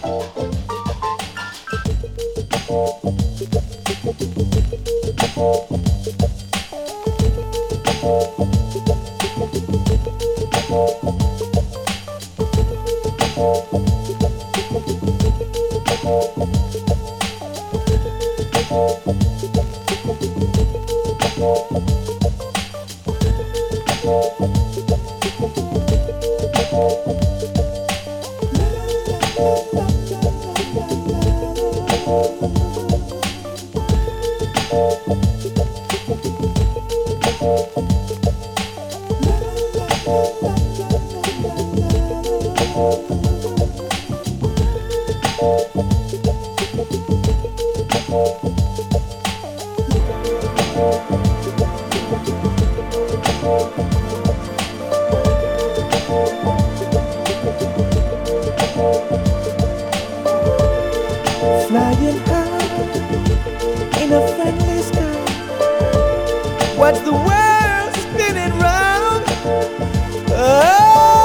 Flying high in a friendly sky, watch the world spinning round. Oh,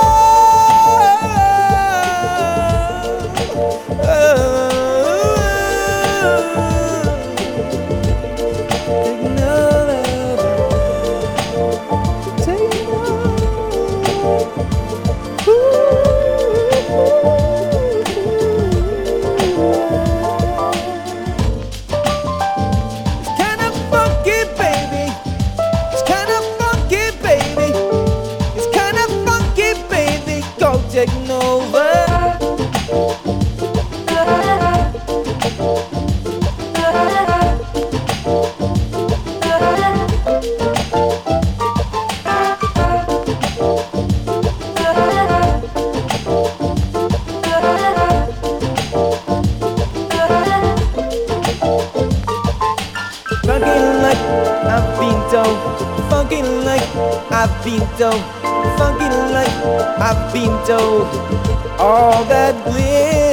taking over. Funky like I've been told, funky like I've been told, funky like I've been told, all that glitters